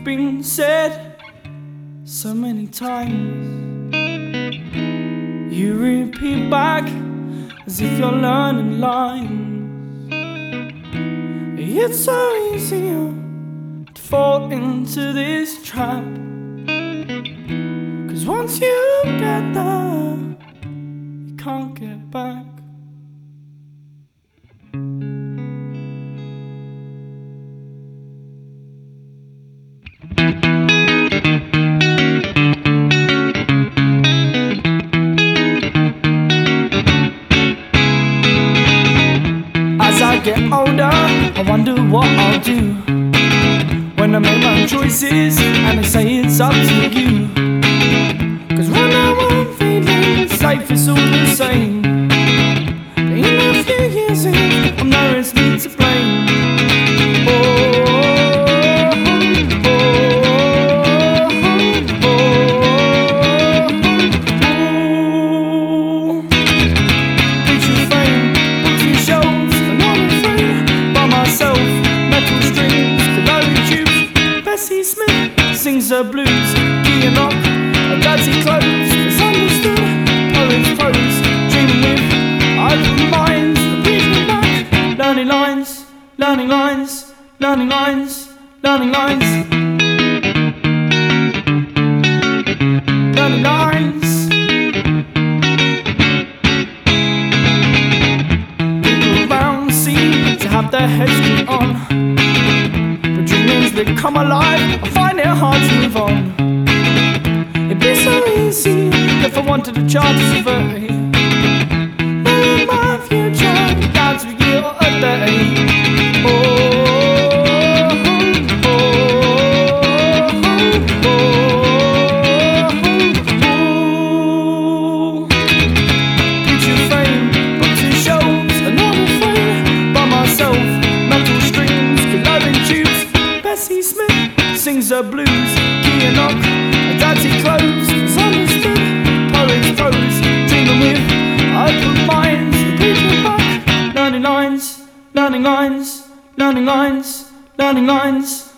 been said so many times. You repeat back as if you're learning lines. It's so easy to fall into this trap, 'cause once you get there, you can't get back. As I get older, I wonder what I'll do when I make my own choices and they say it's up to you. 'Cause right now I'm feeling safe, it's all the same. In a few years in, I'm no it's me to blame. Bessie Smith sings the blues, Key and Knock, her dirty clothes, misunderstood, poets prose, dreaming with open minds, repeating back, learning lines, learning lines, learning lines, learning lines, learning lines. People around seem to have their heads screwed on, they come alive, I find it hard to move on. It'd be so easy if I wanted a chart to survey, knowing my future down to a year or a day. Future fame, books and shows, an order frame by myself, metal strings, glowing tubes. Bessie Smith sings her blues, Key and Knock, her dirty clothes, misunderstood, poets prose, dreaming with open minds, repeating back, learning lines, learning lines, learning lines, learning lines.